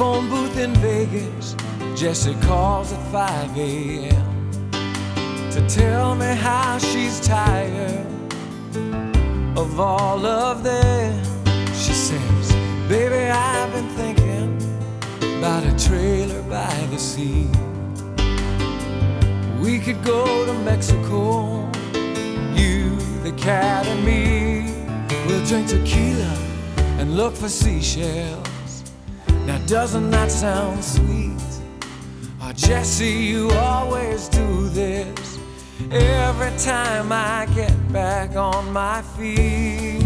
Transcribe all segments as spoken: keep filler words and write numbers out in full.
phone booth in Vegas, Jessie calls at five a m to tell me how she's tired of all of them. She says, baby, I've been thinking about a trailer by the sea. We could go to Mexico, you, the cat, and me. We'll drink tequila and look for seashells. Now doesn't that sound sweet? Oh, Jessie, you always do this every time I get back on my feet.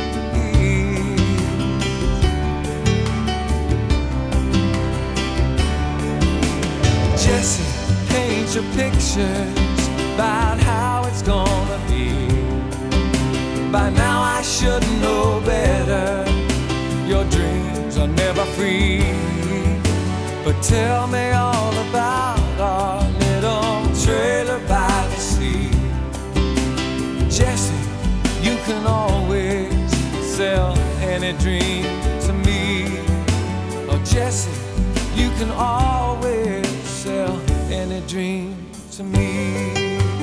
Jessie, paint your pictures about how it's gonna be. By now I should know better. Your dreams are never free. But tell me all about our little trailer by the sea. Jessie, you can always sell any dream to me. Oh, Jessie, you can always sell any dream to me.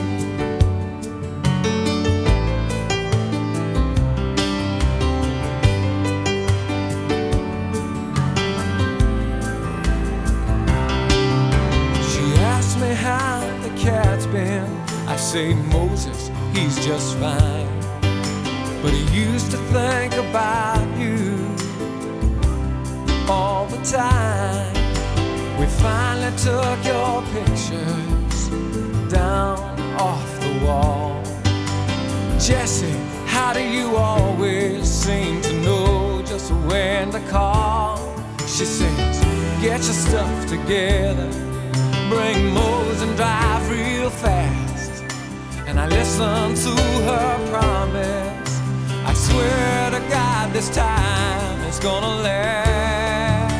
Me how the cat's been. I say, Moses, he's just fine, but he used to think about you all the time. We finally took your pictures down off the wall. Jessie, how do you always seem to know just when to call? She says, get your stuff together, bring Mose and drive real fast. And I listen to her promise. I swear to God this time it's gonna last.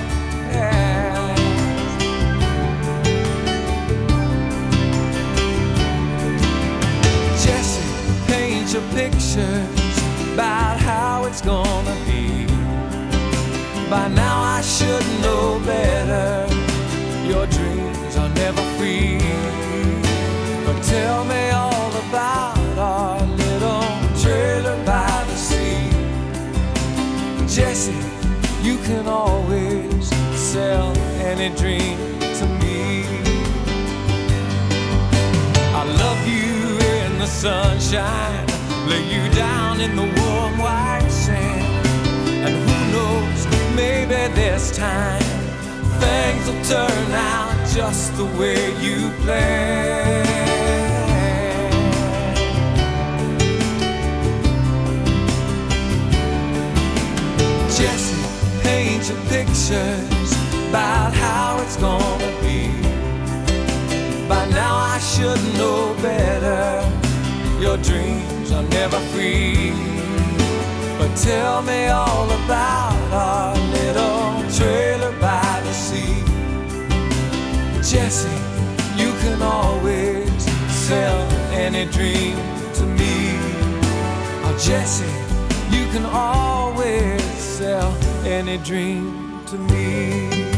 Jessie, paint your pictures about how it's gonna be. By now I should know better. Your dreams are never free. But tell me all about our little trailer by the sea. Jessie, you can always sell any dream to me. I love you in the sunshine, lay you down in the warm white sand. And who knows, maybe this time things will turn out just the way you planned. Jessie, paint your pictures about how it's gonna be. By now I should know better. Your dreams are never free. But tell me all about our little trailer by the sea. Jessie, you can always sell any dream to me. Oh, Jessie, you can always sell any dream to me.